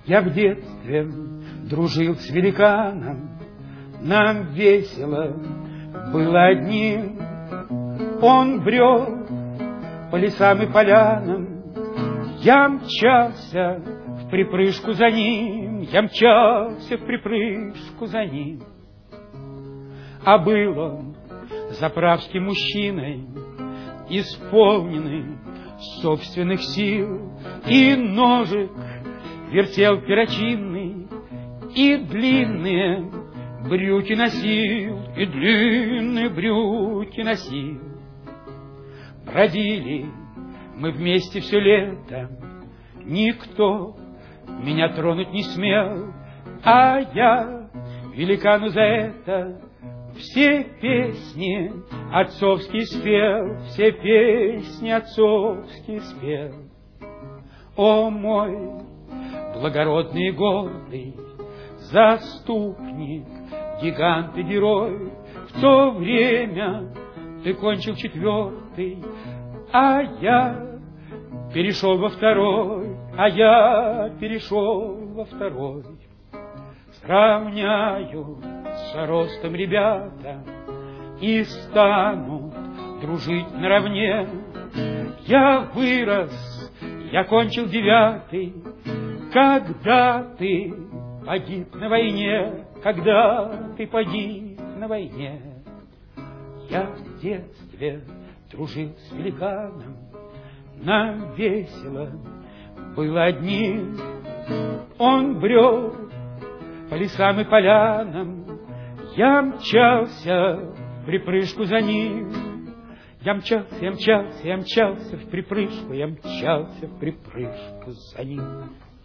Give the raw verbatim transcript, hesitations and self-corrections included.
Я в детстве дружил с великаном, нам весело было одним. Он брел по лесам и полянам, я мчался в припрыжку за ним, я мчался в припрыжку за ним. А был он заправским мужчиной, исполненный собственных сил, и ножик вертел перочинный, и длинные брюки носил, и длинные брюки носил. Бродили мы вместе все лето, никто меня тронуть не смел, а я великану за это все песни отцовские спел, все песни отцовские спел. О, мой благородный и гордый заступник, гигант и герой, в то время ты кончил четвертый, а я перешел во второй, а я перешел во второй. Сравняю с ростом ребята и станут дружить наравне. Я вырос, я кончил девятый, когда ты погиб на войне, когда ты погиб на войне. Я в детстве дружил с великаном, нам весело было одним. Он брел по лесам и полянам, я мчался в припрыжку за ним. Я мчался, я мчался, я мчался в припрыжку, я мчался в припрыжку за ним.